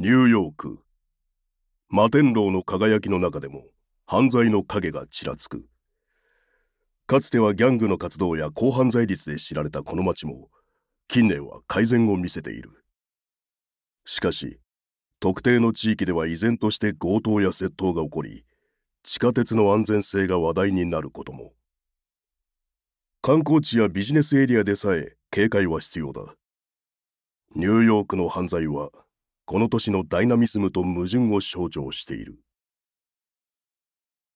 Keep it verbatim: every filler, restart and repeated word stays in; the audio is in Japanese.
ニューヨーク。摩天楼の輝きの中でも犯罪の影がちらつく。かつてはギャングの活動や高犯罪率で知られたこの街も近年は改善を見せている。しかし特定の地域では依然として強盗や窃盗が起こり、地下鉄の安全性が話題になることも。観光地やビジネスエリアでさえ警戒は必要だ。ニューヨークの犯罪はこの都市のダイナミズムと矛盾を象徴している。